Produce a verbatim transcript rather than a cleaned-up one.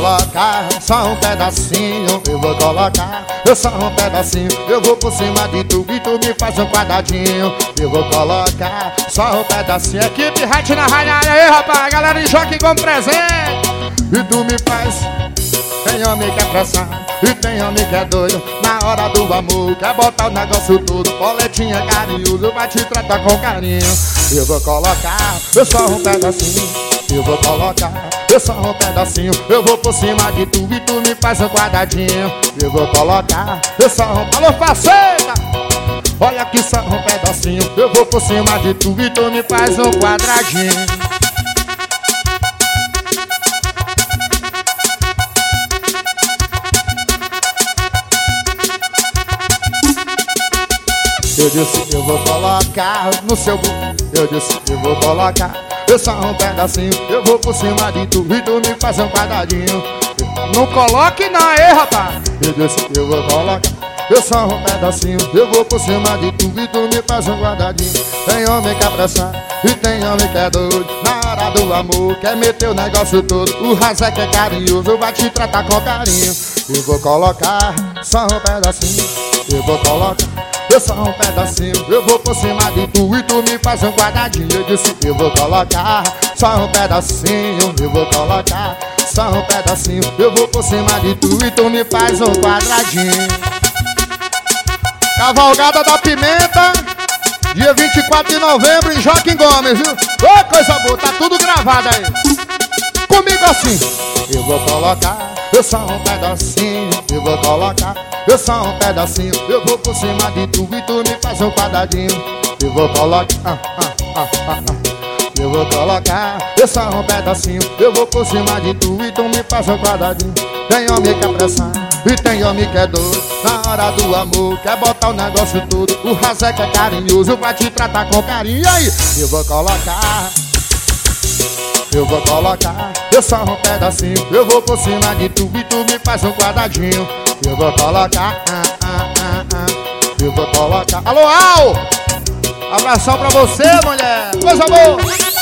colocar só um pedacinho, eu vou colocar, eu só um pedacinho. Eu vou por cima de tu e tu me faz um quadradinho. Eu vou colocar só um pedacinho. Equipe Hat na rádio aí, rapaz, galera de Jockey como presente. E tu me faz. Tem homem que é pressão e tem homem que é doido. Na hora do amor quer botar o negócio todo. Boletinha carinhoso, vai te tratar com carinho. Eu vou colocar, eu só um pedacinho. Eu vou colocar, eu só um pedacinho. Eu vou por cima de tu e tu me faz um quadradinho. Eu vou colocar, eu só um... Alô, faceta! Olha aqui só um pedacinho. Eu vou por cima de tu e tu me faz um quadradinho. Eu disse, eu vou colocar no seu bu. Eu disse, eu vou colocar, eu só um pedacinho. Eu vou por cima de tu e tu me faz um quadradinho. Não coloque não aí, rapaz. Eu disse, eu vou colocar, eu só um pedacinho. Eu vou por cima de tu e tu me faz um quadradinho. Tem homem que é pressão e tem homem que é doido. Na hora do amor quer meter o negócio todo. O Razé que é carinhoso vai te tratar com carinho. Eu vou colocar só um pedacinho. Eu vou colocar, eu só um pedacinho. Eu vou por cima de tu e tu me faz um quadradinho. Eu disse, eu vou colocar só um pedacinho. Eu vou colocar só um pedacinho. Eu vou por cima de tu e tu me faz um quadradinho. Cavalgada da Pimenta, dia vinte e quatro de novembro em Joaquim Gomes, viu? Ô, coisa boa, tá tudo gravado aí. Comigo assim. Eu vou colocar, eu só um pedacinho. Eu vou colocar, eu só um pedacinho. Eu vou por cima de tu e tu me faz um quadradinho. Eu vou colocar, ah, ah, ah, ah, ah. Eu vou colocar, eu só um pedacinho. Eu vou por cima de tu e tu me faz um quadradinho. Tem homem que é pressão e tem homem que é doido. Na hora do amor quer botar o negócio todo. O Razé que é carinhoso vai te tratar com carinho. E aí? Eu vou colocar, eu vou colocar, eu só um pedacinho. Eu vou por cima de tu e tu me faz um quadradinho. Eu vou colocar, ah, ah, ah, ah. Eu vou colocar. Alô, Al! Abração pra você, mulher. Coisa boa.